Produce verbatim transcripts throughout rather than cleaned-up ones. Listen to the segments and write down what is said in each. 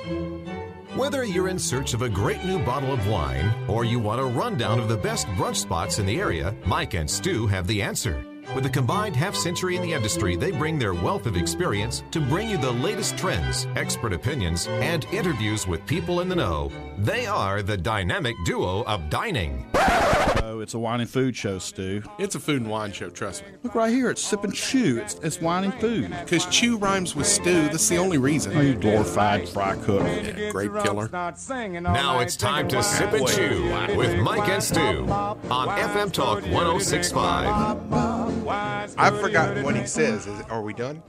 Whether you're in search of a great new bottle of wine or you want a rundown of the best brunch spots in the area, Mike and Stu have the answer. With a combined half century in the industry, they bring their wealth of experience to bring you the latest trends, expert opinions, and interviews with people in the know. They are the dynamic duo of dining. Oh, it's a wine and food show, Stu. It's a food and wine show, trust me. Look right here, it's Sip and Chew. It's, it's wine and food. Because chew rhymes with stew, that's the only reason. Oh, you glorified fry cook. Yeah, grape killer. Now it's time to Sip and Chew with Mike and Stu on F M Talk one oh six point five. I've forgotten what he says. Is it, are we done?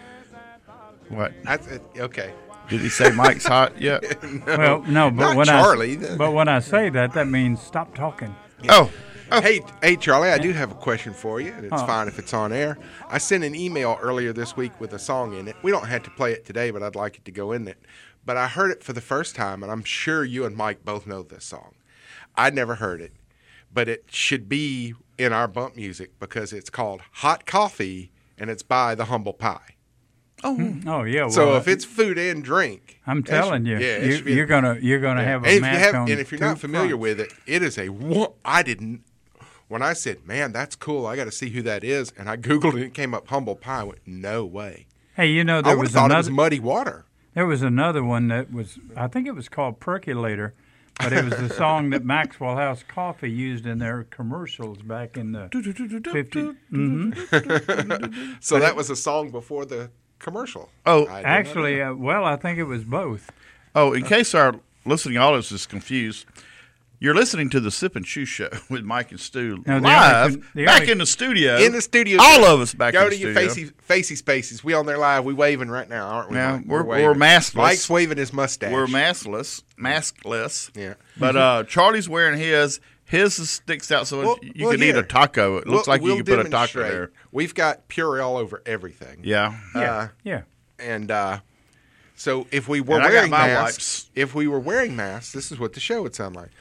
What? That's it. Okay. Did he say Mike's hot yet? no, well, no, but not when Charlie. I but when I say that, that means stop talking. Yeah. Oh. oh. Hey, hey, Charlie, I do have a question for you, and it's oh. fine if it's on air. I sent an email earlier this week with a song in it. We don't have to play it today, but I'd like it to go in it. But I heard it for the first time, and I'm sure you and Mike both know this song. I'd never heard it, but it should be in our bump music because it's called Hot Coffee, and it's by The Humble Pie. Oh, oh yeah. Well, so if it's food and drink, I'm telling should, you, yeah, you you're gonna you're gonna yeah. have a and if mask you have, on. And if you're not familiar fronts. with it, it is a. I didn't. When I said, "Man, that's cool," I got to see who that is, and I googled it. It came up Humble Pie. I went, "No way." Hey, you know there I would was have thought another. it was Muddy Water. There was another one that was. I think it was called Percolator. But it was the song that Maxwell House Coffee used in their commercials back in the fifties. Mm-hmm. So that was a song before the commercial. Oh, actually, uh, well, I think it was both. Oh, in case our listening audience is confused, you're listening to the Sip and Chew Show with Mike and Stu no, the live only, the back only, in the studio. In the studio. All of us back Go in the to studio. your facey, facey spaces. We on there live. We waving right now, aren't we? Yeah, Mike? we're, waving. we're maskless. Mike's waving his mustache. We're maskless. Maskless. Yeah. But uh, Charlie's wearing his. His sticks out so well, you well, can eat here. a taco. It looks we'll, like you we'll can put a taco demonstrate. there. We've got Purell all over everything. Yeah. Yeah. Uh, yeah. And uh, so if we were And I got wearing my masks, wipes. if we were wearing masks, this is what the show would sound like.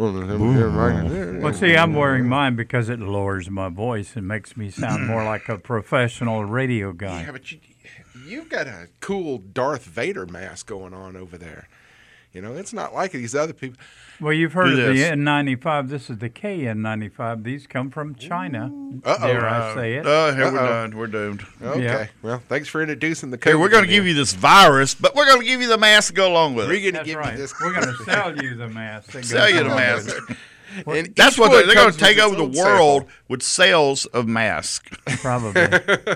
Well, see, I'm wearing mine because it lowers my voice and makes me sound more like a professional radio guy. Yeah, but you, you've got a cool Darth Vader mask going on over there. You know, it's not like these other people. Well, you've heard Do of this. the N ninety-five. This is the K N ninety-five. These come from China. Uh-oh. Dare I say it? Uh, here we're Uh-oh. done. We're doomed. Okay. Yeah. Well, thanks for introducing the. Hey, we're going to give you this virus, but we're going to give you the mask to go along with We're it. going to That's give right. you this. We're going to sell you the mask. that Sell goes you the along mask. with it. And That's each what one they're, they're going comes to take with over its the own world sample. with sales of masks. Probably.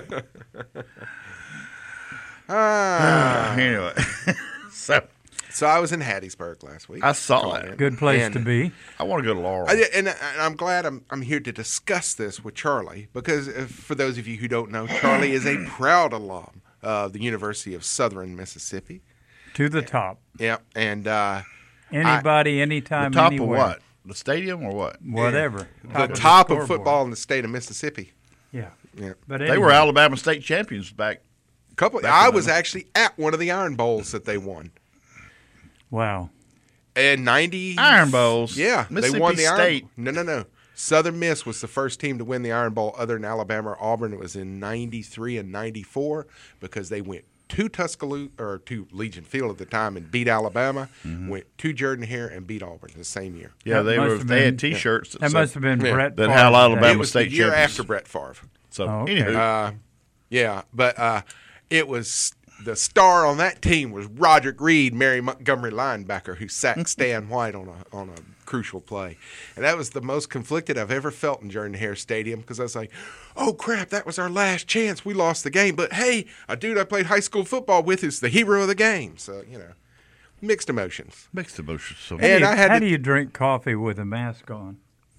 Ah. Anyway, so So I was in Hattiesburg last week. I saw Calling that. in. Good place And to be. I want to go to Laurel. I, and, and I'm glad I'm, I'm here to discuss this with Charlie because if, for those of you who don't know, Charlie is a proud alum of the University of Southern Mississippi. To the top. Yeah, and uh, Anybody, the anytime, top anywhere. of what? The stadium or what? Whatever. the of top of scoreboard. football in the state of Mississippi. Yeah. Yeah, But They anyway, were Alabama state champions back. couple. Back I in was the- actually at one of the Iron Bowls that they won. Wow. And ninety Iron Bowls. Yeah, Mississippi they won the State. Iron. No, no, no. Southern Miss was the first team to win the Iron Bowl, other than Alabama or Auburn. It was in ninety-three and ninety-four because they went to Tuscaloosa or to Legion Field at the time and beat Alabama. Mm-hmm. Went to Jordan Hare and beat Auburn the same year. Yeah, That they must were. have They been- had T-shirts. That must have been Yeah. Brett That Favre's had day. Alabama It was State the year champions. after Brett Favre. So, Oh, okay. anywho, Uh, yeah, but uh, it was the star on that team was Roderick Reed, Mary Montgomery linebacker, who sacked Stan White on a on a crucial play, and that was the most conflicted I've ever felt in Jordan Hare Stadium because I was like, "Oh crap, that was our last chance. We lost the game." But hey, a dude I played high school football with is the hero of the game, so you know, mixed emotions. mixed emotions. So How, do And you, I had how to- do you drink coffee with a mask on?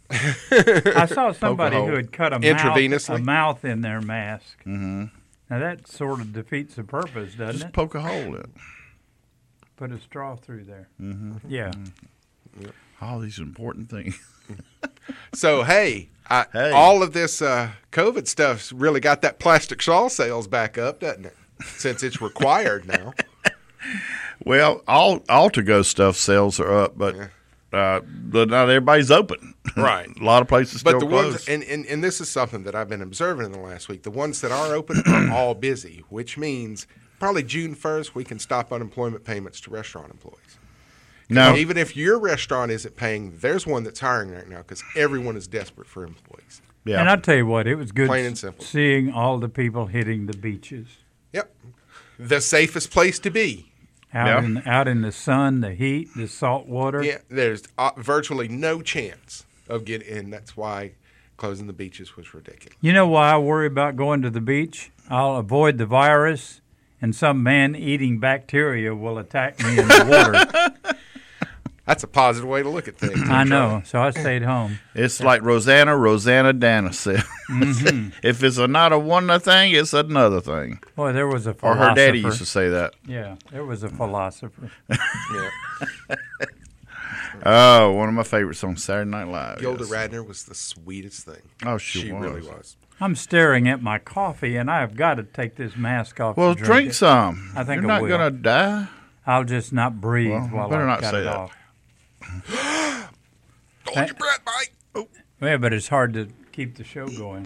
I saw somebody hole. who had cut a mouth, Intravenously? a mouth in their mask. mm-hmm. Now that sort of defeats the purpose, doesn't Just it? poke a hole in it. Put a straw through there. Mm-hmm. Yeah. All these important things. So hey, I, Hey. all of this uh, COVID stuff's really got that plastic shawl sales back up, doesn't it? Since it's required now. Well, all all to go stuff sales are up, but uh, but not everybody's open. Right. A lot of places But still the closed. ones, and, and, and this is something that I've been observing in the last week, the ones that are open are all busy, which means probably June first, we can stop unemployment payments to restaurant employees. No. Even if your restaurant isn't paying, there's one that's hiring right now because everyone is desperate for employees. Yeah. And I'll tell you what, it was good Plain and simple. seeing all the people hitting the beaches. Yep. The safest place to be. Out, Yeah. in, out in the sun, the heat, the salt water. Yeah, there's uh, virtually no chance of getting in. That's why closing the beaches was ridiculous. You know why I worry about going to the beach? I'll avoid the virus, and some man-eating bacteria will attack me in the water. That's a positive way to look at things. I know, so I stayed home. It's like Rosanna, Rosanna Dana said. Mm-hmm. If it's a not a one thing, it's another thing. Boy, there was a Or philosopher. her daddy used to say that. Yeah, there was a philosopher. Yeah. Oh, one of my favorite songs, Saturday Night Live. Gilda yes. Radner was the sweetest thing. Oh, she, She was. really was. I'm staring at my coffee, and I've got to take this mask off. Well, to drink it. some. I think You're I not will. going to die. I'll just not breathe Well, while better I not got say it that. off. Hold your breath, Mike. Oh. Yeah, but it's hard to keep the show going.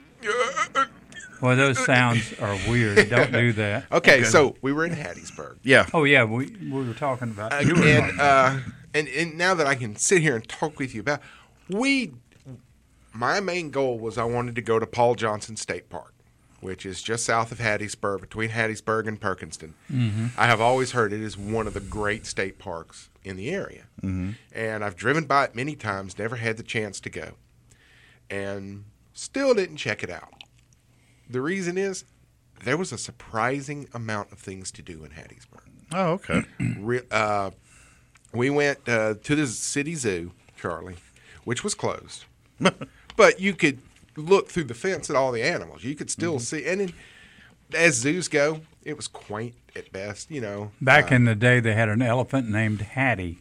Well, those sounds are weird. Don't do that. Okay, so we were in Hattiesburg. Yeah. Oh yeah, we we were talking about. Uh, you were and, uh, and and now that I can sit here and talk with you about, we, my main goal was I wanted to go to Paul Johnson State Park, which is just south of Hattiesburg, between Hattiesburg and Perkinston. Mm-hmm. I have always heard it is one of the great state parks in the area, mm-hmm. and I've driven by it many times, never had the chance to go, and still didn't check it out. The reason is there was a surprising amount of things to do in Hattiesburg. Oh, okay. Re- uh, we went uh, to the city zoo, Charlie, which was closed. But you could look through the fence at all the animals. You could still mm-hmm. see. And then, as zoos go, it was quaint at best, you know. Back uh, in the day, they had an elephant named Hattie.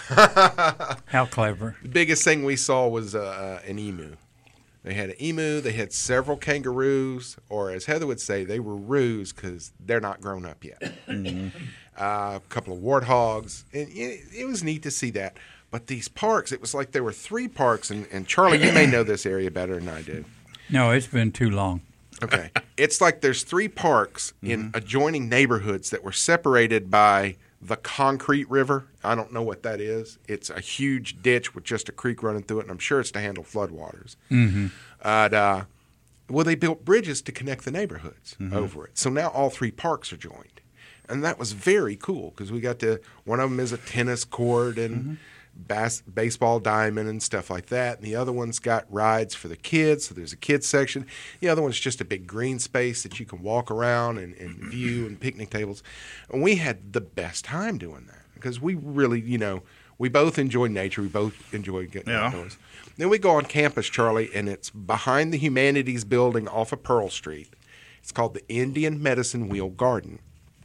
How clever. The biggest thing we saw was uh, an emu. They had an emu. They had several kangaroos, or as Heather would say, they were roos because they're not grown up yet. Mm-hmm. Uh, a couple of warthogs. And it, it was neat to see that. But these parks, it was like there were three parks. And, and Charlie, you may know this area better than I do. No, it's been too long. Okay. It's like there's three parks mm-hmm. in adjoining neighborhoods that were separated by the Concrete River. I don't know what that is. It's a huge ditch with just a creek running through it, and I'm sure it's to handle floodwaters. Mm-hmm. And, uh, well, they built bridges to connect the neighborhoods mm-hmm. over it. So now all three parks are joined. And that was very cool because we got to – one of them is a tennis court and mm-hmm. bas- baseball diamond and stuff like that. And the other one's got rides for the kids, so there's a kids section. The other one's just a big green space that you can walk around and, and view and picnic tables. And we had the best time doing that because we really, you know, we both enjoy nature. We both enjoy getting yeah. outdoors. Then we go on campus, Charlie, and it's behind the Humanities building off of Pearl Street. It's called the Indian Medicine Wheel Garden.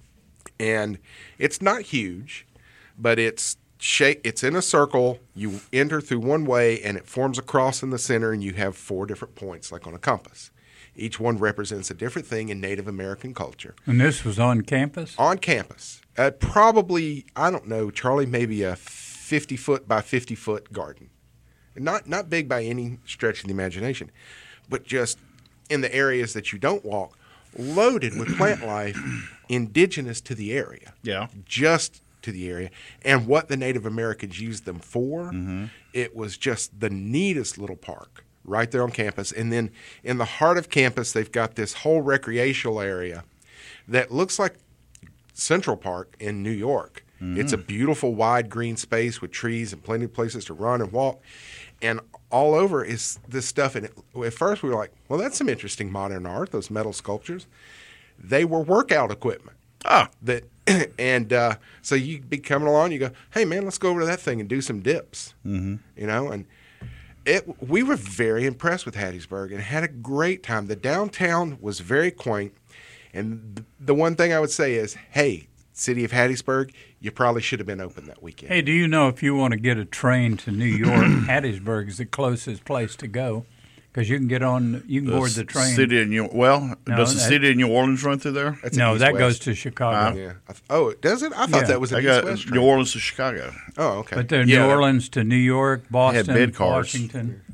And it's not huge, but it's shape, it's in a circle. You enter through one way, and it forms a cross in the center, and you have four different points, like on a compass. Each one represents a different thing in Native American culture. And this was on campus? On campus. Uh, probably, I don't know, Charlie, maybe a fifty-foot by fifty-foot garden. Not not big by any stretch of the imagination, but just in the areas that you don't walk, loaded with plant life indigenous to the area. Yeah. Just to the area. And what the Native Americans used them for, mm-hmm. it was just the neatest little park right there on campus. And then in the heart of campus, they've got this whole recreational area that looks like Central Park in New York. Mm-hmm. It's a beautiful, wide green space with trees and plenty of places to run and walk. And all over is this stuff. And it, at first we were like, well, that's some interesting modern art, those metal sculptures. They were workout equipment. Ah. That, and uh, so you'd be coming along, you go, hey, man, let's go over to that thing and do some dips. Mm-hmm. You know, and it, we were very impressed with Hattiesburg and had a great time. The downtown was very quaint. And th- the one thing I would say is, hey, city of Hattiesburg, you probably should have been open that weekend. Hey, do you know if you want to get a train to New York, Hattiesburg is the closest place to go because you can get on, you can the board the train. City of New, well, No, does the that- city of New Orleans run through there? That's No, an that east-west. goes to Chicago. Yeah. I th- oh, does it? I thought Yeah. that was I an got east-west New train. Orleans to Chicago. Oh, okay. But they're Yeah, New that- Orleans to New York, Boston, bed cars. Washington.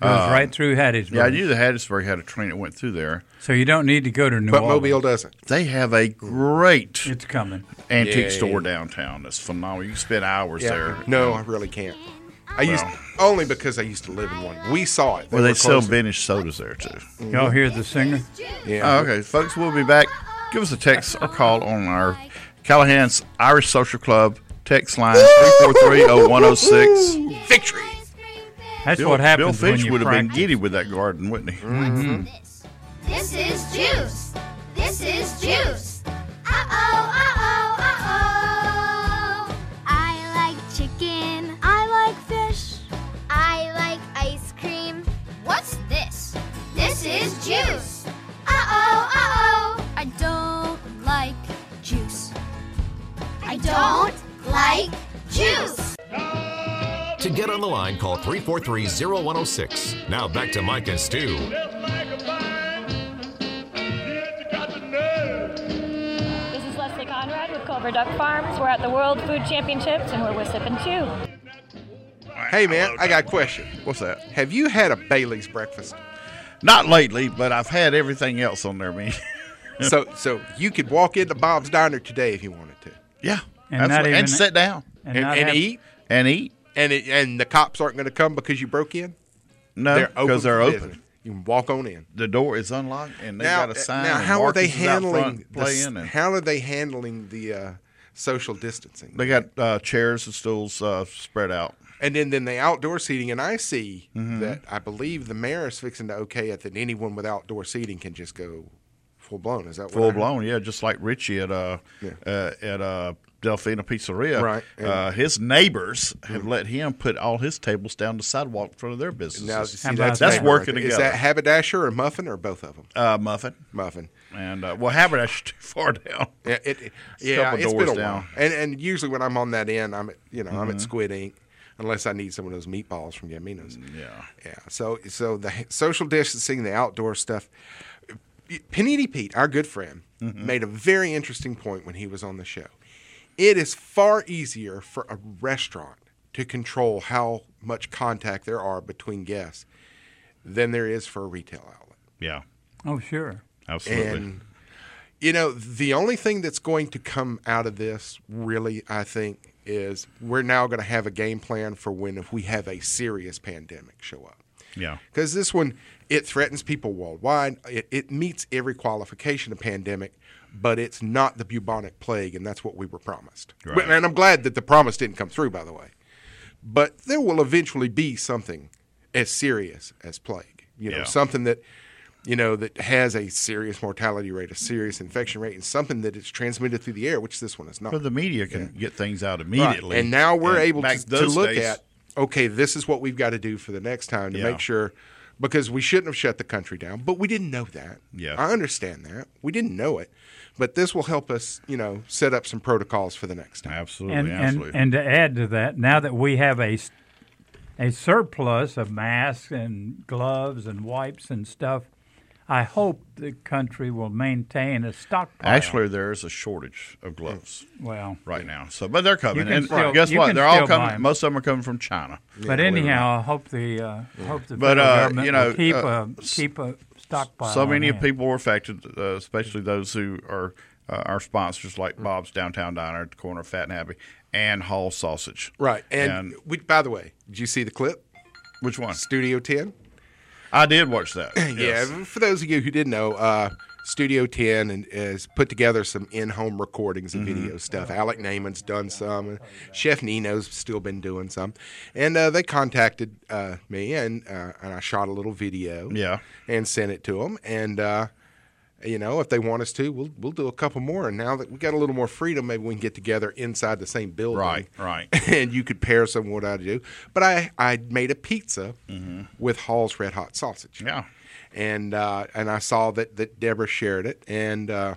Goes right through Hattiesburg. Yeah, I knew that Hattiesburg had a train that went through there. So you don't need to go to New But Orleans. Mobile doesn't. They have a great It's coming. antique Yeah. store downtown. That's phenomenal. You can spend hours there. No, I really can't. I used Well. only because I used to live in one. We saw it. Well, they were sell closing. vintage sodas there too. Y'all hear the singer? Yeah. Oh, okay, folks, we'll be back. Give us a text or call on our Callahan's Irish Social Club text line three four three, oh one oh six. Victory. That's Bill, what happens Bill Finch when you would have been practice. giddy with that garden, wouldn't he? Mm-hmm. This is juice. This is juice. Uh-oh, uh-oh, uh-oh. I like chicken. I like fish. I like ice cream. What's this? This is juice. Uh-oh, uh-oh. I don't like juice. I don't like juice. To get on the line, call three four three, oh one oh six. Now back to Mike and Stu. This is Leslie Conrad with Culver Duck Farms. We're at the World Food Championships and we're with Sippin' Chew. Hey, man, I got a question. What's that? Have you had a Bailey's breakfast? Not lately, but I've had everything else on there, man. so so you could walk into Bob's Diner today if you wanted to. Yeah, And not absolutely. even- and sit down And, And, not and have- eat? and eat. And it, and the cops aren't going to come because you broke in? No, They're open because they're for open. business. You can walk on in. The door is unlocked, and they Now, got a sign. now and how are they markers out front handling the, playing? And how are they handling the uh, social distancing? they got uh, chairs and stools uh, spread out. And then, then the outdoor seating, and I see Mm-hmm. that I believe the mayor is fixing to okay it that anyone with outdoor seating can just go full blown. Is that what I Full heard? blown, yeah, just like Richie at uh, Yeah. uh at uh Delfina Pizzeria. Right. And- Uh, his neighbors have let him put all his tables down the sidewalk in front of their businesses. Now, see, How that's about That's that? working Is together. that haberdasher or muffin or both of them? uh, Muffin Muffin. and uh, well, Haberdasher's too far down. Yeah, it, it, a yeah couple it's been a doors while. down. Mm-hmm. And and usually when I'm on that end, I'm at you know I'm at Squid Ink, unless I need some of those meatballs from Gambino's. Yeah. Yeah. So so the h- social distancing, the outdoor stuff. Panini Pete, our good friend, Mm-hmm. made a very interesting point when he was on the show. It is far easier for a restaurant to control how much contact there are between guests than there is for a retail outlet. Yeah, Oh, sure. absolutely. And, you know, the only thing that's going to come out of this, really, I think, is we're now going to have a game plan for when if we have a serious pandemic show up. yeah, Because this one, it threatens people worldwide. It, it meets every qualification of pandemic, but it's not the bubonic plague, and that's what we were promised. Right. But- And I'm glad that the promise didn't come through, by the way. But there will eventually be something as serious as plague. You know, Yeah. something that, you know, that has a serious mortality rate, a serious infection rate, and something that is transmitted through the air, which this one is not. but the media can get things out Right. immediately. And now we're And able back to, to those look days- at, okay, this is what we've got to do for the next time to Yeah. make sure, because we shouldn't have shut the country down, but we didn't know that. Yeah. I understand that. We didn't know it. But this will help us, you know, set up some protocols for the next time. Absolutely, And, and absolutely. and to add to that, now that we have a s- a surplus of masks and gloves and wipes and stuff, I hope the country will maintain a stockpile. Actually, there is a shortage of gloves well, right now. So, but they're coming. You can And still- guess you what? can They're all still buy coming. 'em. Most of them are coming from China. but anyhow, I hope the uh, hope the But, federal uh, government you know, will keep uh, a keep a stockpile. So on many hand. people were affected, uh, especially those who are uh, our sponsors, like Bob's Downtown Diner at the corner of Fat and Happy, and Hall Sausage. Right. And, And- we, by the way, did you see the clip? Which one? Studio ten? I did watch that. Yeah, yes. for those of you who didn't know, uh, Studio ten and has put together some in-home recordings and Mm-hmm. video stuff. Alec Naaman's done some. And Chef Nino's still been doing some. And uh, they contacted uh, me, and uh, and I shot a little video. Yeah. And sent it to them. And uh, you know, if they want us to, we'll we'll do a couple more. And now that we got a little more freedom, maybe we can get together inside the same building. Right, right. And you could pair some what I do. But I I made a pizza with Hall's Red Hot Sausage. Yeah. And uh, and I saw that, that Deborah shared it, and uh,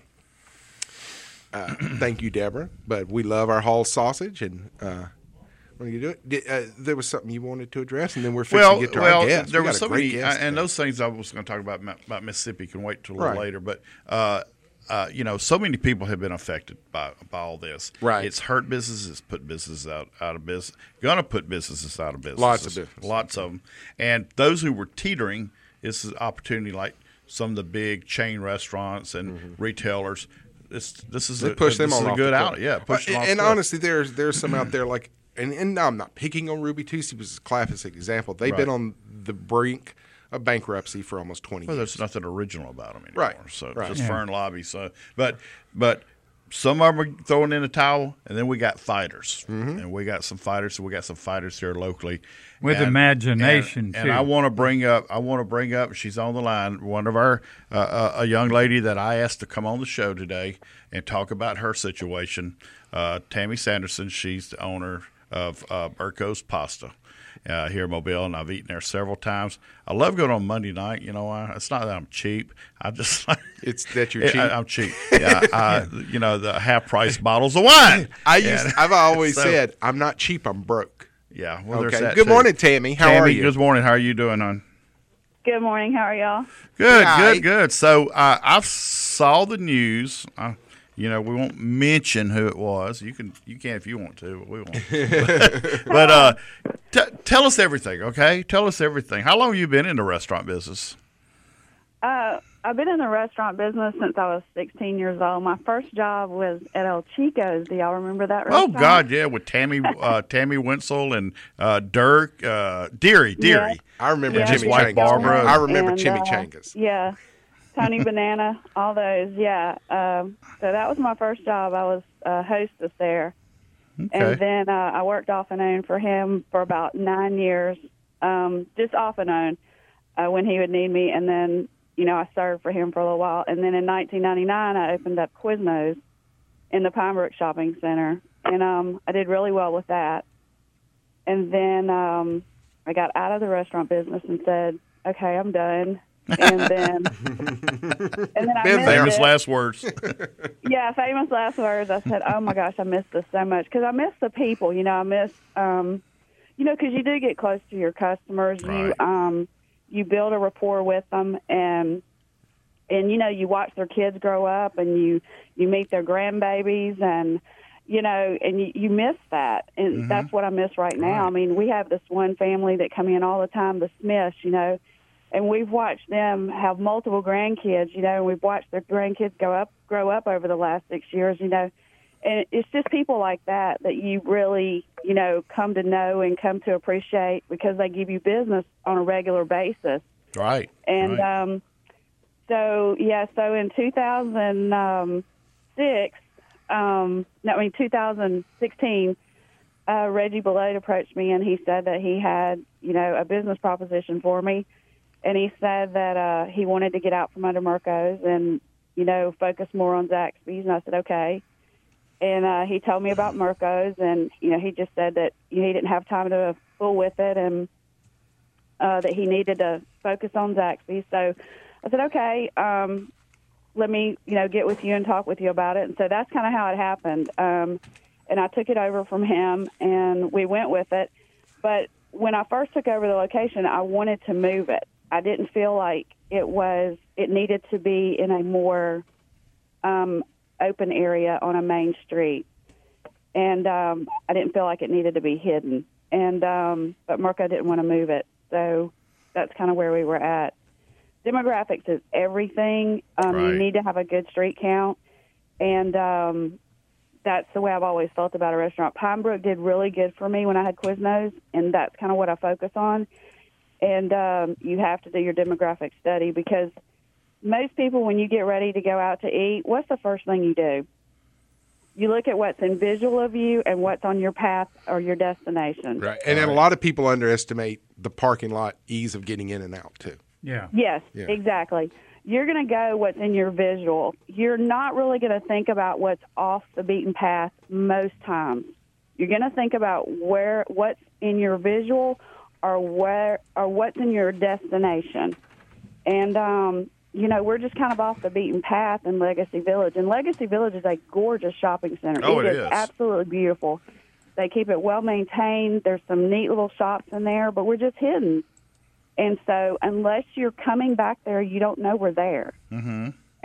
uh, thank you, Deborah. But we love our Hall sausage, and uh, when you do it, did, uh, there was something you wanted to address, and then we're fixing Well, to get to well, our guests. there We was got a so great many, guest and today. those things I was going to talk about about Mississippi can wait till a little Right. later. But uh, uh, you know, so many people have been affected by, by all this. Right. It's hurt businesses, it's put businesses out, out of business, going to put businesses out of business. Lots of businesses. Lots of them. And those who were teetering, this is an opportunity like some of the big chain restaurants and mm-hmm. retailers. This this is they a, push a, them this on is a off good the out. cliff. Yeah, push uh, them off and the cliff. honestly, there's there's some out there like, and, and I'm not picking on Ruby Tuesday, was a classic example. They've Right. been on the brink of bankruptcy for almost twenty Well, years. there's nothing original about them anymore. Right, So right. just Yeah. Fern Lobby. So, but but some of them are throwing in the towel, and then we got fighters, Mm-hmm. and we got some fighters. So we got some fighters here locally With And- imagination, and, too. And I want to bring up. I want to bring up. She's on the line. One of our uh, uh, a young lady that I asked to come on the show today and talk about her situation. Uh, Tammy Sanderson. She's the owner of uh, Burko's Pasta. Uh, here in Mobile, and I've eaten there several times. I love going on Monday night. You know why? It's not that I'm cheap. I just like It's that you're cheap. I, I'm cheap. Yeah, I, you know the half price bottles of wine. I used. And- I've always so- said I'm not cheap. I'm broke. Yeah. Well, there's Okay. that Good too. morning, Tammy. How Tammy, are you? Good morning. How are you doing, hon? Good morning. How are y'all? Good, Hi. good, good. So uh, I saw the news. Uh, you know, we won't mention who it was. You can, you can if you want to, but we won't. but uh, t- tell us everything, okay? Tell us everything. How long have you been in the restaurant business? Uh, I've been in the restaurant business since I was sixteen years old. My first job was at El Chico's. Do y'all remember that Oh restaurant? God, yeah, with Tammy, uh, Tammy Wenzel and uh, Dirk, uh, Deary, Deary. Yeah. I remember Yeah, his Jimmy wife, Changas. Barbara. I remember And, Jimmy uh, Changas. Yeah, Tony Banana, all those. Yeah. Um, so that was my first job. I was a hostess there, Okay. and then uh, I worked off and on for him for about nine years, um, just off and on uh, when he would need me, and then. You know, I served for him for a little while. And then in nineteen ninety-nine, I opened up Quiznos in the Pine Brook Shopping Center. And um, I did really well with that. And then um, I got out of the restaurant business and said, okay, I'm done. And then, and then I Been missed there. Famous it. last words. Yeah, famous last words. I said, oh, my gosh, I miss this so much. Because I miss the people. You know, I miss, um, you know, because you do get close to your customers. Right. You um, you build a rapport with them, and and you know, you watch their kids grow up, and you you meet their grandbabies, and you know, and you, you miss that, and Mm-hmm. that's what I miss right now. I mean, we have this one family that come in all the time, the Smiths, you know, and we've watched them have multiple grandkids, you know, and we've watched their grandkids go up, grow up over the last six years, you know. And it's just people like that that you really, you know, come to know and come to appreciate because they give you business on a regular basis. Right. And right. um, so, yeah, so in two thousand six, um, no, I mean two thousand sixteen, uh, Reggie Belote approached me and he said that he had, you know, a business proposition for me. And he said that uh, he wanted to get out from under Mirko's and, you know, focus more on Zaxby's. And I said, okay. And uh, he told me about Mirko's, and you know, he just said that he didn't have time to fool with it, and uh, that he needed to focus on Zaxby's. So I said, okay, um, let me, you know, get with you and talk with you about it. And so that's kind of how it happened. Um, and I took it over from him, and we went with it. But when I first took over the location, I wanted to move it. I didn't feel like it was, it needed to be in a more um, open area on a main street. And um, I didn't feel like it needed to be hidden. And um, but Mirko didn't want to move it. So that's kind of where we were at. Demographics is everything. Um, Right. You need to have a good street count. And um, that's the way I've always felt about a restaurant. Pine Brook did really good for me when I had Quiznos, and that's kind of what I focus on. And um, you have to do your demographic study because most people, when you get ready to go out to eat, what's the first thing you do? You look at what's in visual of you and what's on your path or your destination. Right. And then a lot of people underestimate the parking lot ease of getting in and out, too. Yeah. Yes, Yeah. exactly. You're going to go what's in your visual. You're not really going to think about what's off the beaten path most times. You're going to think about where what's in your visual or where or what's in your destination. And um, you know, we're just kind of off the beaten path in Legacy Village. And Legacy Village is a gorgeous shopping center. Oh, it is is. absolutely beautiful. They keep it well maintained. There's some neat little shops in there, but we're just hidden. And so unless you're coming back there, you don't know we're there. Mm-hmm.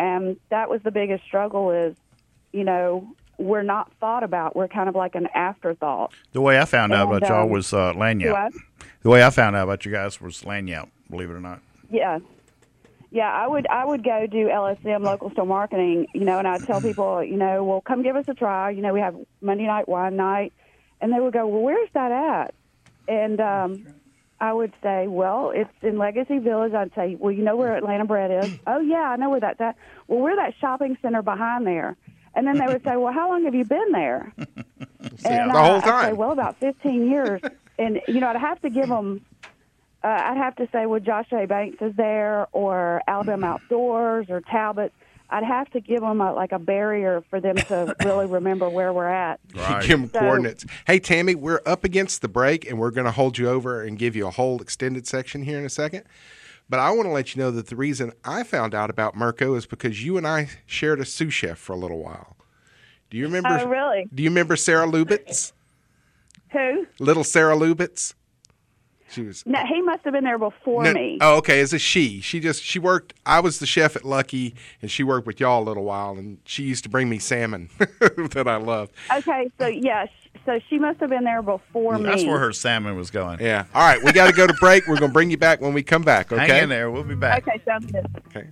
And that was the biggest struggle is, you know, we're not thought about. We're kind of like an afterthought. The way I found out And, about y'all um, was uh, lanyard. what? The way I found out about you guys was lanyard, believe it or not. Yeah. Yeah, I would I would go do L S M, local store marketing, you know, and I'd tell people, you know, well, come give us a try. You know, we have Monday night wine night. And they would go, well, where's that at? And um, I would say, well, it's in Legacy Village. I'd say, well, you know where Atlanta Bread is? Oh, yeah, I know where that's at. Well, we're that shopping center behind there. And then they would say, well, how long have you been there? And the whole I, I'd say, time. well, about fifteen years. And, you know, I'd have to give them, uh, I'd have to say, well, Josh A. Banks is there, or Alabama Outdoors, or Talbot. I'd have to give them a, like a barrier for them to really remember where we're at. Right. Give them So- coordinates. Hey, Tammy, we're up against the break, and we're going to hold you over and give you a whole extended section here in a second. But I want to let you know that the reason I found out about Mirko is because you and I shared a sous chef for a little while. Do you remember? Oh, really? Do you remember Sarah Lubitz? Who? Little Sarah Lubitz? She was. No, he must have been there before No- me. Oh, okay. As a she, she just she worked. I was the chef at Lucky, and she worked with y'all a little while. And she used to bring me salmon that I loved. Okay, so yeah, sh- so she must have been there before me. That's where her salmon was going. Yeah. All right. We got to go to break. We're going to bring you back when we come back. Okay. Hang in there. We'll be back. Okay, sounds good. Okay.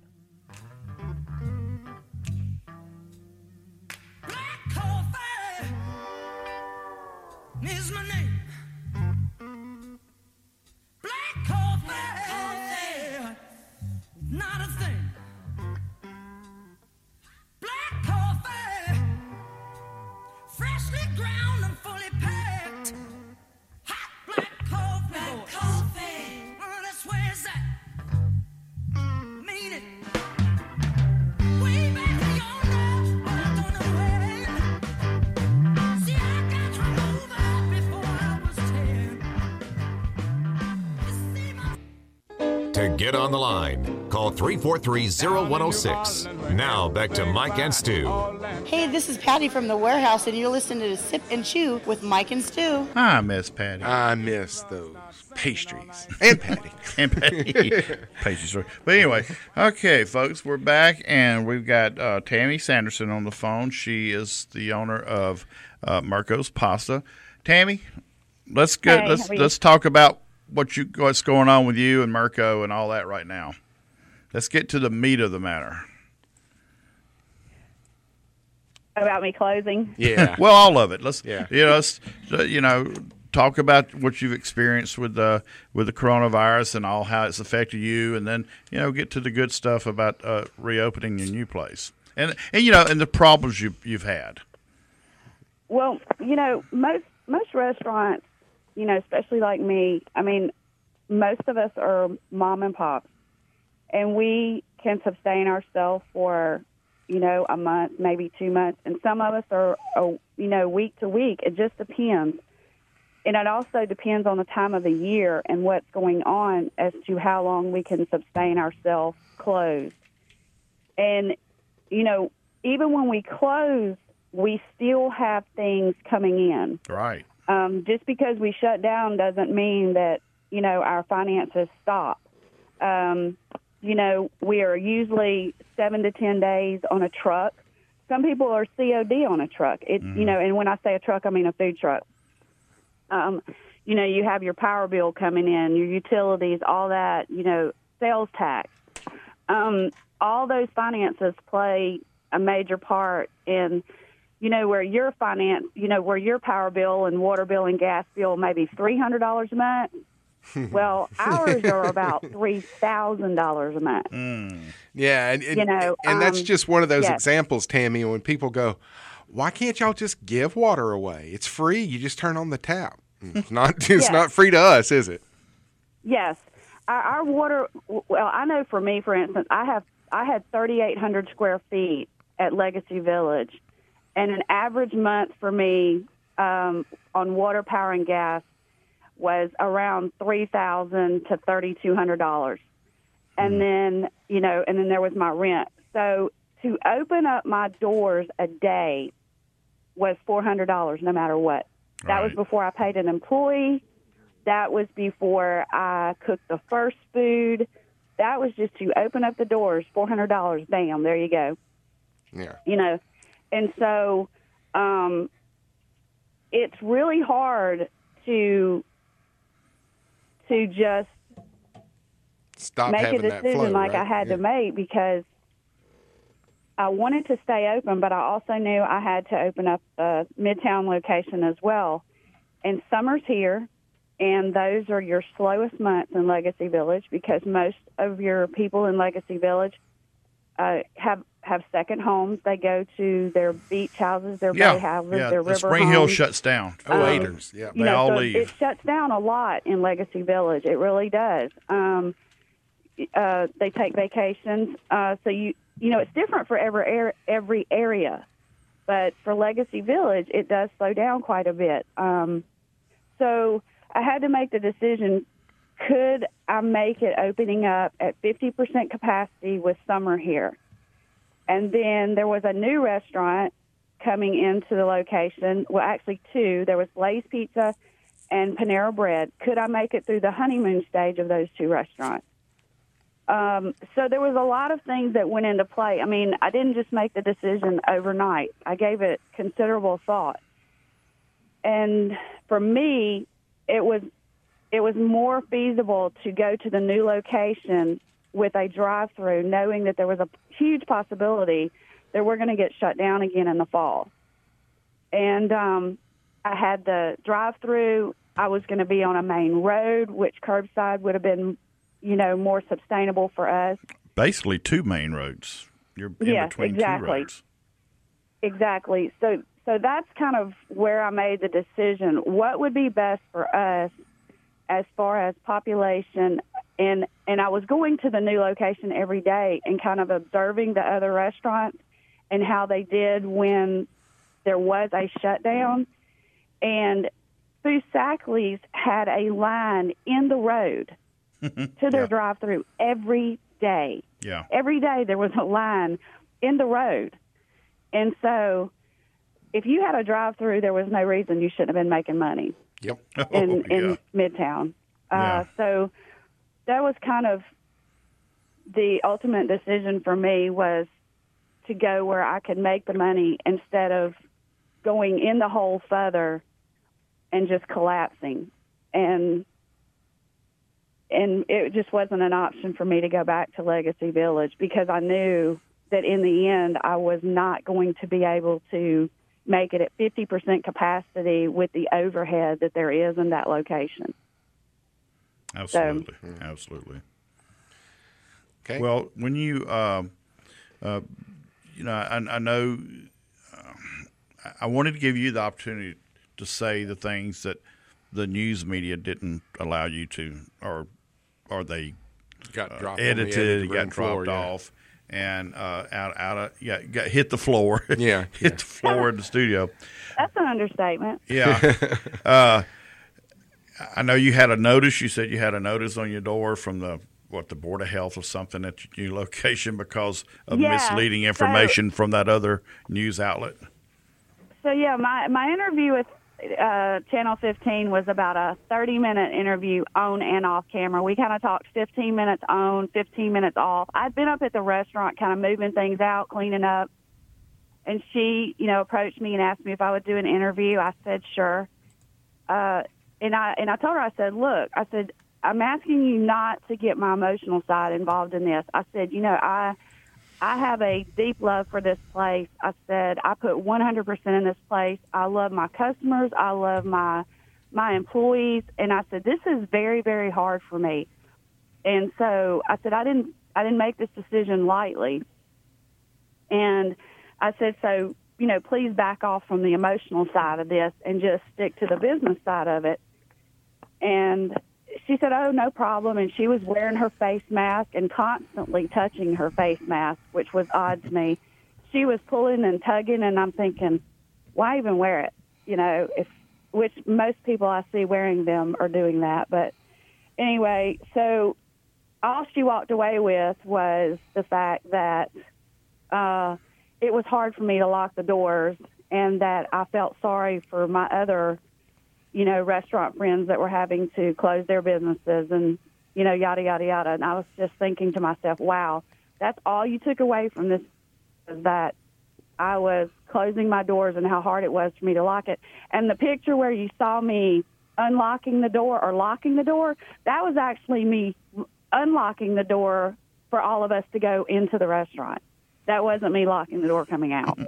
Black coffee is my name. Black coffee, not a thing. Black coffee, freshly ground and fully packed. Hot black coffee, black coffee. Oh, that's where it's at. Mean it. Way back yonder, but I don't know when. See, I got to move out before I was ten. You see my To get on the line, call three four three, zero one zero six. Now back to Mike and Stu. Hey, this is Patty from the warehouse, and you're listening to Sip and Chew with Mike and Stu. Hi, Miss Patty. I miss those pastries and Patty. and Patty. Pastry story. But anyway, okay, folks, we're back, and we've got uh, Tammy Sanderson on the phone. She is the owner of uh, Mirko's Pasta. Tammy, let's get Hey, let's how are you? let's talk about what you what's going on with you and Mirko and all that right now. Let's get to the meat of the matter. About me closing. Yeah. Well, all of it. Let's Yeah. you know, let's, uh, you know, talk about what you've experienced with the with the coronavirus and all how it's affected you, and then you know get to the good stuff about uh, reopening your new place, and and you know and the problems you you've had. Well, you know, most most restaurants, you know, especially like me, I mean, most of us are mom and pop, and we can sustain ourselves for, you know, a month, maybe two months, and some of us are, are, you know, week to week. It just depends. And it also depends on the time of the year and what's going on as to how long we can sustain ourselves closed. And, you know, even when we close, we still have things coming in. Right. Um, just because we shut down doesn't mean that, you know, our finances stop. Um, you know, we are usually seven to ten days on a truck. Some people are C O D on a truck. It's, you know, and when I say a truck, I mean a food truck. Um, you know, you have your power bill coming in, your utilities, all that, you know, sales tax. Um, all those finances play a major part in, you know, where your finance, you know, where your power bill and water bill and gas bill may be three hundred dollars a month. Well, ours are about three thousand dollars a month. Yeah, and, and, You know, and that's um, just one of those yes. examples, Tammy, when people go, why can't y'all just give water away? It's free. You just turn on the tap. It's not it's Yes. not free to us, is it? Yes, our, our water. Well, I know for me, for instance, I have I had thirty-eight hundred square feet at Legacy Village, and an average month for me um, on water, power, and gas was around three thousand to thirty-two hundred dollars, and then you know, and then there was my rent. So to open up my doors a day was four hundred dollars, no matter what. That was Right. before I paid an employee. That was before I cooked the first food. that was just to open up the doors, four hundred dollars. Bam, there you go. Yeah. You know, and so um, it's really hard to to just Stop make a having that decision flow, like right? I had Yeah. to make, because I wanted to stay open, but I also knew I had to open up a Midtown location as well. And summer's here, and those are your slowest months in Legacy Village, because most of your people in Legacy Village uh, have have second homes. They go to their beach houses, their Yeah, bay houses, yeah. their The river Spring Hill homes. shuts down. Oh, Um, Aiders, yeah. You They know, all so leave. It shuts down a lot in Legacy Village. It really does. Um, uh, they take vacations, uh, so you you know it's different for every ar- every area, but for Legacy Village, it does slow down quite a bit. Um, so I had to make the decision: could I make it opening up at fifty percent capacity with summer here? And then there was a new restaurant coming into the location. Well, actually two. There was Lay's Pizza and Panera Bread. Could I make it through the honeymoon stage of those two restaurants? Um, so there was a lot of things that went into play. I mean, I didn't just make the decision overnight. I gave it considerable thought. And for me, it was it was more feasible to go to the new location with a drive-through, knowing that there was a huge possibility that we're going to get shut down again in the fall. And um, I had the drive-through. I was going to be on a main road, which curbside would have been, you know, more sustainable for us. Basically, two main roads. You're in Yes, between exactly. two roads. Exactly. So, so that's kind of where I made the decision. What would be best for us as far as population? And and I was going to the new location every day and kind of observing the other restaurants and how they did when there was a shutdown. And Foosackly's had a line in the road to their Yeah. drive-through every day. Yeah. Every day there was a line in the road. And so if you had a drive-through, there was no reason you shouldn't have been making money Yep. in, Oh, in yeah. Midtown. Yeah. Uh, so that was kind of the ultimate decision for me, was to go where I could make the money instead of going in the hole further and just collapsing. And and it just wasn't an option for me to go back to Legacy Village, because I knew that in the end I was not going to be able to make it at fifty percent capacity with the overhead that there is in that location. Absolutely. Absolutely. Okay. Well, when you, um, uh, you know, I, I know um, I wanted to give you the opportunity to say the things that the news media didn't allow you to, or or they got uh, dropped on the edited, edit of the got room floor, dropped yeah. off, and uh, out out of yeah, got hit the floor. Yeah, hit yeah. the floor in the studio. That's an understatement. Yeah. uh, I know you had a notice. You said you had a notice on your door from the what the Board of Health or something at your new location because of Yeah, misleading so- information from that other news outlet. So yeah, my my interview with uh, Channel fifteen was about a thirty minute interview on and off camera. We kind of talked fifteen minutes on, fifteen minutes off. I'd been up at the restaurant, kind of moving things out, cleaning up, and she, you know, approached me and asked me if I would do an interview. I said sure, uh, and I and I told her, I said, look, I said, I'm asking you not to get my emotional side involved in this. I said, you know, I. I have a deep love for this place. I said, I put one hundred percent in this place. I love my customers. I love my my employees. And I said, this is very, very hard for me. And so I said, I didn't I didn't make this decision lightly. And I said, so, you know, please back off from the emotional side of this and just stick to the business side of it. And she said, oh, no problem. And she was wearing her face mask and constantly touching her face mask, which was odd to me. She was pulling and tugging, and I'm thinking, why even wear it? You know, if which most people I see wearing them are doing that. But anyway, so all she walked away with was the fact that uh, it was hard for me to lock the doors, and that I felt sorry for my other, you know, restaurant friends that were having to close their businesses. And, you know, yada, yada, yada. And I was just thinking to myself, wow, that's all you took away from this, is that I was closing my doors and how hard it was for me to lock it. And the picture where you saw me unlocking the door or locking the door, that was actually me unlocking the door for all of us to go into the restaurant. That wasn't me locking the door coming out.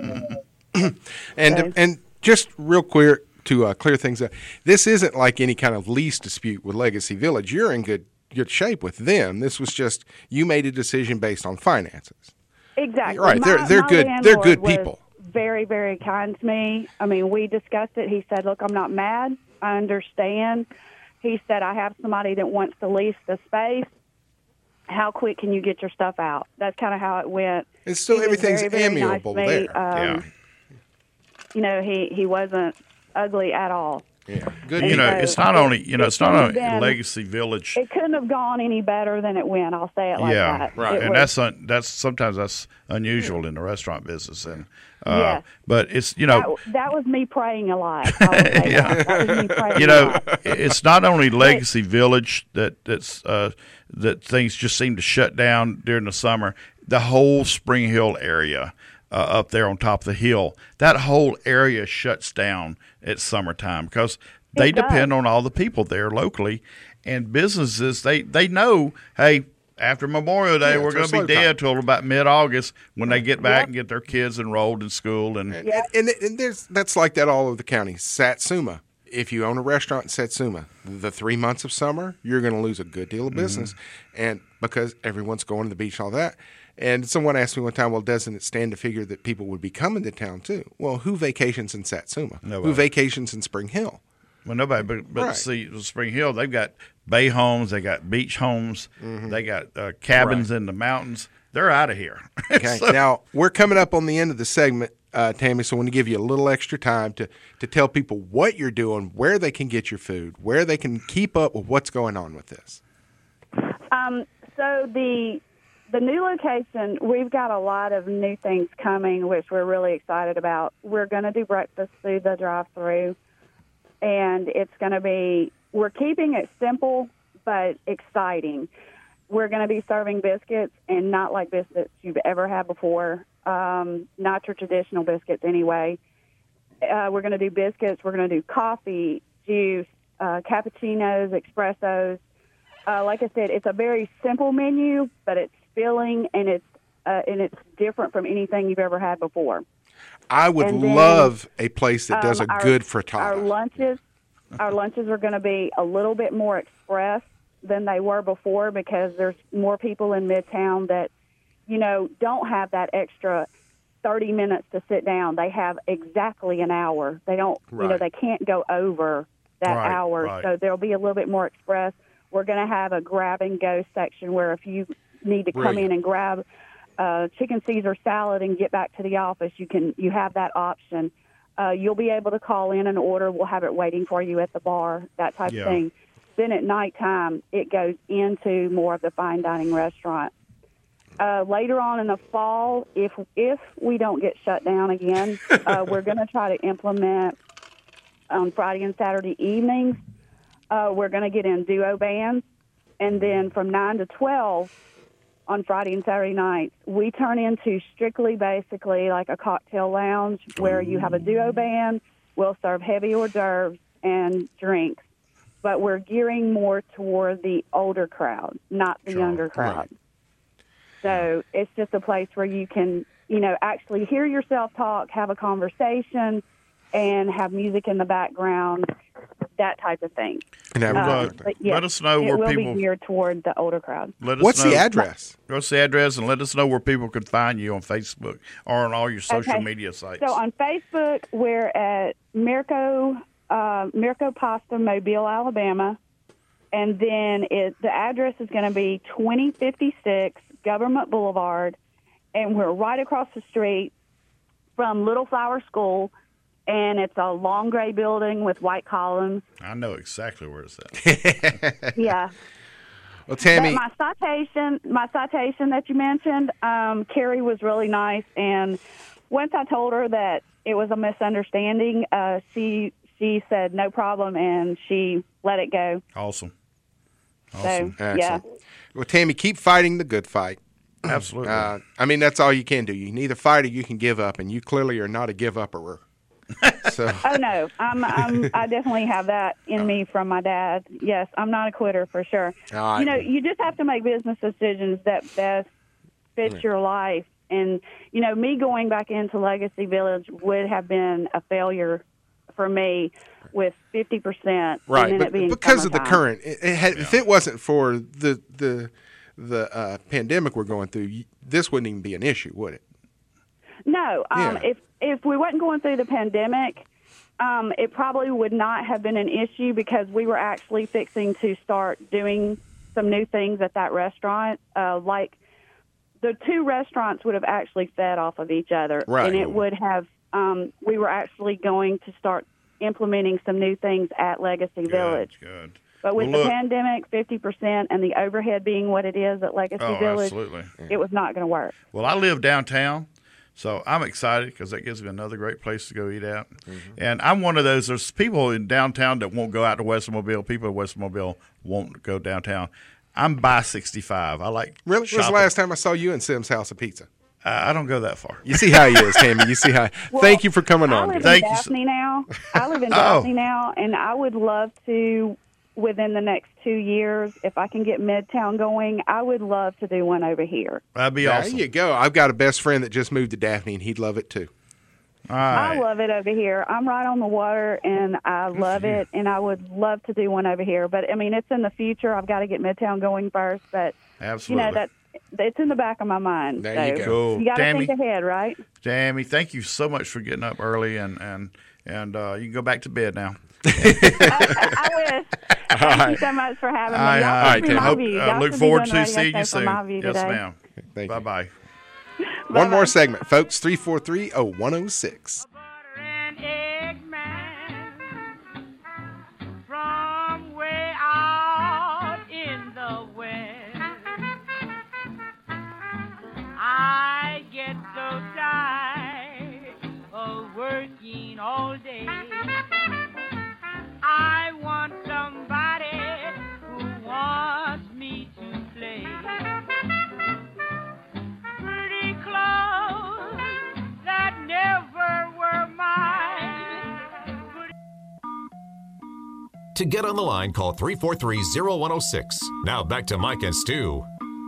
and So- and just real clear to uh, clear things up, this isn't like any kind of lease dispute with Legacy Village. You're in good good shape with them. This was just you made a decision based on finances. Exactly. Right. They're- My- they're my good- they're landlord good was people. Very, very kind to me. I mean, we discussed it. He said, look, I'm not mad. I understand. He said, I have somebody that wants to lease the space. How quick can you get your stuff out? That's kind of how it went. And so He was everything's very, very amiable nice to me. there. Um, Yeah. You know, he, he wasn't ugly at all. Yeah. Good. You know, So it's not it- only you know, it it's not couldn't only have been- Legacy Village. It couldn't have gone any better than it went. I'll say it like yeah, that. right. It And was- that's un, that's sometimes that's unusual in the restaurant business, and uh, Yes. but it's you know that, that was me praying a lot. I will say Yeah. that. That was me praying you a know, lot. it's not only Legacy Village that that's uh, that things just seem to shut down during the summer. The whole Spring Hill area uh, up there on top of the hill, that whole area shuts down at summertime because they It does. depend on all the people there locally, and businesses they they know, hey. After Memorial Day, Yeah, we're it's going our to be slow dead time. till about mid-August when they get back Yep. and get their kids enrolled in school. And And, and, and there's that's like that all over the county. Satsuma. If you own a restaurant in Satsuma, the three months of summer, you're going to lose a good deal of business, and because everyone's going to the beach and all that. And someone asked me one time, well, doesn't it stand to figure that people would be coming to town too? Well, who vacations in Satsuma? Nobody. Who vacations in Spring Hill? Well, nobody, but, but Right. see, Spring Hill, they've got bay homes, they got beach homes, they got uh, cabins Right. in the mountains. They're out of here. Okay. So- Now we're coming up on the end of the segment, uh, Tammy. So I want to give you a little extra time to to tell people what you're doing, where they can get your food, where they can keep up with what's going on with this. Um, so the the new location, we've got a lot of new things coming, which we're really excited about. We're going to do breakfast through the drive-through, and it's going to be. We're keeping it simple but exciting. We're going to be serving biscuits, and not like biscuits you've ever had before. Um, not your traditional biscuits, anyway. Uh, we're going to do biscuits. We're going to do coffee, juice, uh, cappuccinos, espressos. Uh, like I said, it's a very simple menu, but it's filling and it's uh, and it's different from anything you've ever had before. I would And then, love a place that does Um, a our- good Our frittata. lunches, our lunches are going to be a little bit more express than they were before because there's more people in Midtown that, you know, don't have that extra thirty minutes to sit down. They have exactly an hour. They don't, you know, Right. they can't go over that Right, hour. right. So there'll be a little bit more express. We're going to have a grab and go section where if you need to come Brilliant. in and grab uh, chicken Caesar salad and get back to the office, you can. You have that option. Uh, you'll be able to call in and order. We'll have it waiting for you at the bar, that type Yeah. of thing. Then at nighttime, it goes into more of the fine dining restaurant. Uh, later on in the fall, if if we don't get shut down again, uh, we're going to try to implement on Friday and Saturday evenings. Uh, we're going to get in duo bands, and then from nine to twelve on Friday and Saturday nights, we turn into strictly basically like a cocktail lounge where you have a duo band. We'll serve heavy hors d'oeuvres and drinks, but we're gearing more toward the older crowd, not the Sure, younger crowd. So it's just a place where you can, you know, actually hear yourself talk, have a conversation, and have music in the background, that type of thing. And have- Uh, but yes, let us know it where will people- be geared toward the older crowd. Let us What's know, the address? What's the address, and let us know where people can find you on Facebook or on all your social Okay. media sites. So on Facebook, we're at Mirko, uh, Mirko Pasta, Mobile, Alabama. And then it, the address is going to be twenty fifty-six Government Boulevard. And we're right across the street from Little Flower School. And it's a long gray building with white columns. I know exactly where it's at. Yeah. Well, Tammy, But my citation, my citation that you mentioned, um, Carrie was really nice, and once I told her that it was a misunderstanding, uh, she she said no problem, and she let it go. Awesome. Awesome. So, yeah. Excellent. Well, Tammy, keep fighting the good fight. Absolutely. Uh, I mean, that's all you can do. You can either fight or you can give up, and you clearly are not a give-upper. So. Oh no, I'm, I'm I definitely have that in me from my dad. Yes, I'm not a quitter for sure. I- you know, you just have to make business decisions that best fit Yeah. your life. And you know, me going back into Legacy Village would have been a failure for me with fifty percent. Right, and then but it being because of the summertime. current, it, it had, if it wasn't for the the the uh, pandemic we're going through, y- this wouldn't even be an issue, would it? No, um, Yeah. if if we wasn't going through the pandemic, um, it probably would not have been an issue because we were actually fixing to start doing some new things at that restaurant. Uh, like the two restaurants would have actually fed off of each other, Right. and it would have. Um, we were actually going to start implementing some new things at Legacy Village. Good. But with Well, the look- pandemic, fifty percent, and the overhead being what it is at Legacy Oh, Village, absolutely. it was not going to work. Well, I live downtown, so I'm excited because that gives me another great place to go eat out. And I'm one of those. There's people in downtown that won't go out to Western Mobile. People in Western Mobile won't go downtown. I'm by sixty-five. I like Really? When was the shopping. last time I saw you in Sim's House of Pizza? Uh, I don't go that far. You see how he is, Tammy. You see how. Well, Thank you for coming I on. live today. in Daphne now. I live in Oh. Daphne now, and I would love to, within the next two years, if I can get Midtown going, I would love to do one over here. That'd be There awesome. you go. I've got a best friend that just moved to Daphne, and he'd love it too. All right. I love it over here. I'm right on the water, and I love it, and I would love to do one over here. But, I mean, it's in the future. I've got to get Midtown going first, but, Absolutely. you know, that it's in the back of my mind. There so you go. Cool. You got to Tammy? think ahead, right? Jamie, thank you so much for getting up early, and and and uh, you can go back to bed now. I, I wish. Thank right. you so much for having me. All right, Y'all all should right, be Tim. my Hope, view. uh, Y'all look should be forward doing to radio seeing you show soon. for my view Yes, today. ma'am. Thank Bye you. bye. One more segment, folks. three four three, oh one oh six. From way out in the west, I get so tired of working all day. I want somebody who wants me to play pretty clothes that never were mine. To get on the line, call three four three, oh one oh six. Now back to Mike and Stu.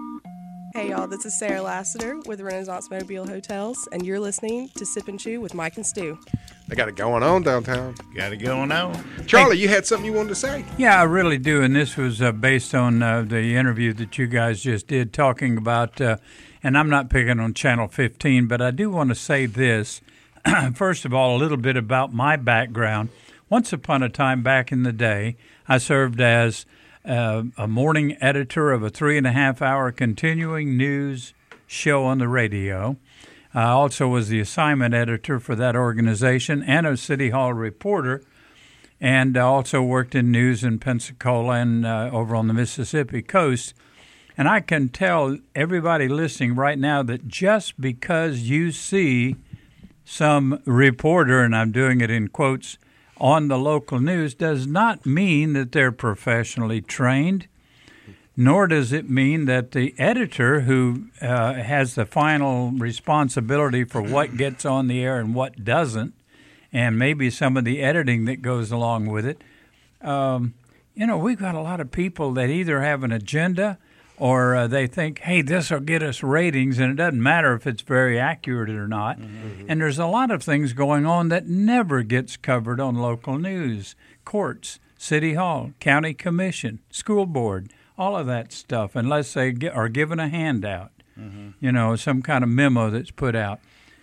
Hey y'all, this is Sarah Lassiter with Renaissance Mobile Hotels, and you're listening to Sip and Chew with Mike and Stu. They got it going on downtown. Got it going on. Charlie, you had something you wanted to say? Yeah, I really do, and this was uh, based on uh, the interview that you guys just did, talking about, uh, and I'm not picking on Channel fifteen, but I do want to say this. First of all, a little bit about my background. Once upon a time back in the day, I served as uh, a morning editor of a three-and-a-half-hour continuing news show on the radio. I also was the assignment editor for that organization and a City Hall reporter, and I also worked in news in Pensacola and uh, over on the Mississippi coast. And I can tell everybody listening right now that just because you see some reporter, and I'm doing it in quotes, on the local news does not mean that they're professionally trained, nor does it mean that the editor who uh, has the final responsibility for what gets on the air and what doesn't, and maybe some of the editing that goes along with it. Um, you know, we've got a lot of people that either have an agenda or uh, they think, hey, this will get us ratings, and it doesn't matter if it's very accurate or not. Mm-hmm. And there's a lot of things going on that never gets covered on local news. Courts, City Hall, County Commission, School Board, all of that stuff, unless they get, are given a handout, mm-hmm. you know, some kind of memo that's put out.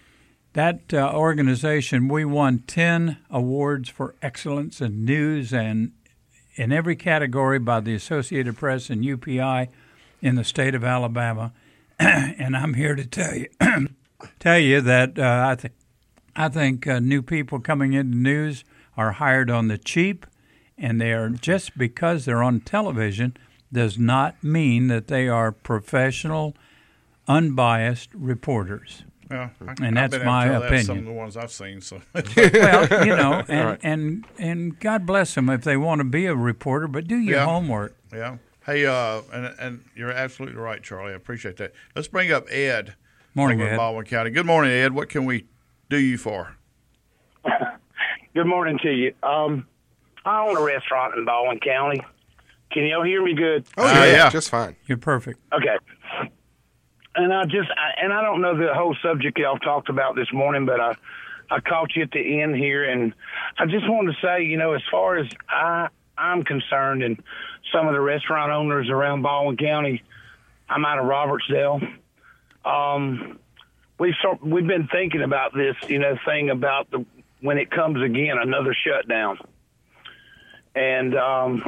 That uh, organization, we won ten awards for excellence in news and in every category by the Associated Press and U P I in the state of Alabama. And I'm here to tell you tell you that uh, I, th- I think uh, new people coming into news are hired on the cheap, and they are just because they're on television does not mean that they are professional, unbiased reporters. Well, I, and that's I've been my able to tell that opinion. Some of the ones I've seen. So. Well, you know, and, right. and and God bless them if they want to be a reporter, but do your Yeah. homework. Yeah. Hey, uh, and and you're absolutely right, Charlie. I appreciate that. Let's bring up Ed. Morning, over in Ed. Baldwin County. Good morning, Ed. What can we do you for? Good morning to you. Um, I own a restaurant in Baldwin County. Can y'all hear me good? Oh, Uh, yeah, yeah. just fine. You're perfect. Okay. And I just, I, and I don't know the whole subject y'all talked about this morning, but I, I caught you at the end here, and I just wanted to say, you know, as far as I, I'm concerned, and some of the restaurant owners around Baldwin County, I'm out of Robertsdale. Um, we've sort, we've been thinking about this, you know, thing about the when it comes again, another shutdown, and um,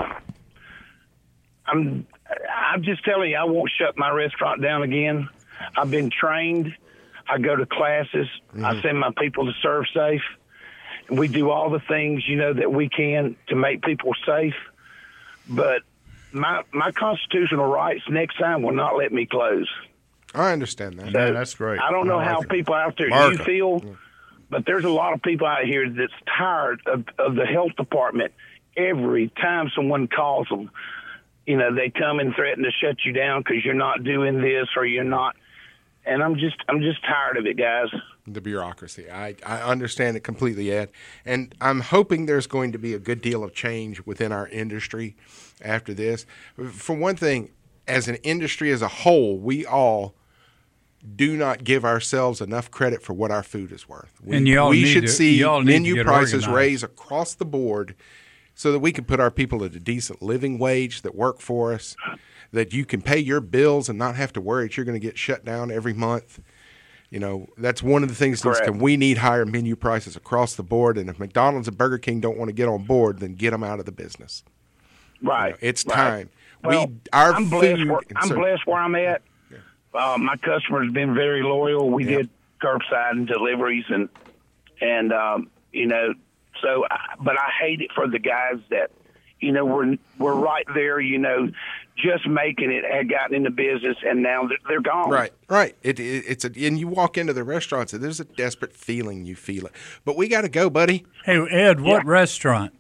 I'm. I'm just telling you, I won't shut my restaurant down again. I've been trained. I go to classes. Mm-hmm. I send my people to serve safe. We do all the things, you know, that we can to make people safe. But my my constitutional rights next time will not let me close. I understand that. So, Man, that's great. I don't know I like how it. people out there Mark you it. feel, Yeah. but there's a lot of people out here that's tired of, of the health department. Every time someone calls them, you know, they come and threaten to shut you down because you're not doing this or you're not. And I'm just, I'm just tired of it, guys. The bureaucracy. I, I understand it completely, Ed. And I'm hoping there's going to be a good deal of change within our industry after this. For one thing, as an industry as a whole, we all do not give ourselves enough credit for what our food is worth. We, And y'all we need should to- see y'all need to menu get prices organized. raised across the board so that we can put our people at a decent living wage that work for us, that you can pay your bills and not have to worry that you're going to get shut down every month. You know, that's one of the things that's Correct. we need higher menu prices across the board. And if McDonald's and Burger King don't want to get on board, then get them out of the business. Right. You know, it's right. time. Well, we our I'm blessed. food. Where, I'm Sorry. blessed where I'm at. Uh, my customers been very loyal. We Yeah. did curbside and deliveries, and and um, you know, so. I, but I hate it for the guys that, you know, we're we're right there. You know, just making it, had gotten into business, and now they're, they're gone. Right, right. It, it it's a and you walk into the restaurants and there's a desperate feeling. You feel it, but we got to go, buddy. Hey, Ed, what Yeah. restaurant?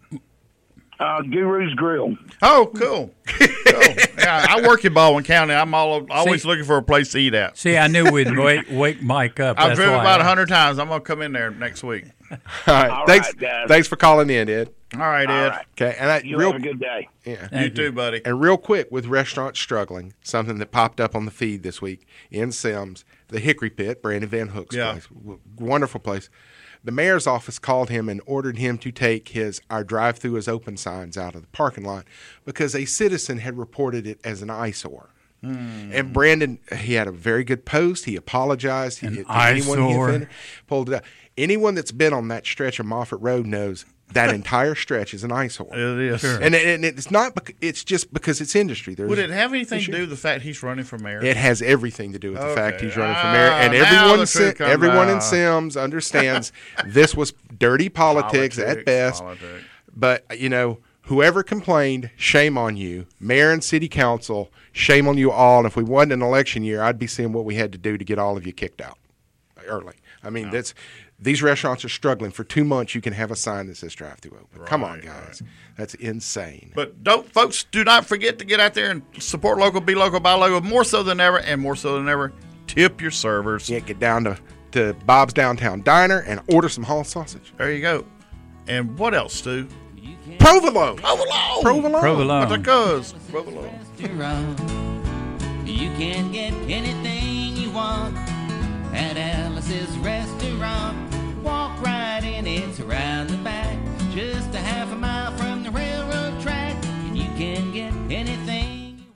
Uh, Guru's Grill. Oh, cool. cool. Yeah, I work in Baldwin County. I'm all always See- looking for a place to eat at. See, I knew we'd wake, wake Mike up. I've That's driven why about I- a hundred times. I'm gonna come in there next week. All right, All thanks, right, guys. thanks for calling in, Ed. All right, All Ed. right. Okay, and I You real have a good day. yeah. You Thank too, buddy. And real quick, with restaurants struggling, something that popped up on the feed this week in Sims, the Hickory Pit, Brandon Van Hook's Yeah. place, w- wonderful place. The mayor's office called him and ordered him to take his "Our drive-through is open" signs out of the parking lot because a citizen had reported it as an eyesore. Hmm. And Brandon, he had a very good post. He apologized. He, An to anyone he eyesore. offended, pulled it out. Anyone that's been on that stretch of Moffett Road knows that entire stretch is an eyesore. It is. Sure. And, and it's not. bec- It's just because it's industry. There's, Would it have anything to Sure. do with the fact he's running for mayor? It has everything to do with the fact Okay. he's running for Ah, mayor, and now everyone, the in truth Sim- comes everyone in out. Sims understands this was dirty politics, at Politics, best. politics. But you know, whoever complained, shame on you. Mayor and city council, shame on you all. And if we wasn't an election year, I'd be seeing what we had to do to get all of you kicked out early. I mean, that's these restaurants are struggling. For two months, you can have a sign that says "drive-through open." Come on, Right, guys, that's insane. But don't, folks, do not forget to get out there and support local, be local, buy local. More so than ever, and more so than ever, tip your servers. Yeah, get down to to Bob's Downtown Diner and order some Hall sausage. There you go. And what else, Stu? Provolone. Provolone. Provolone. Provolone. What the cuz? Provolone. You can get anything you want at Alice's Restaurant.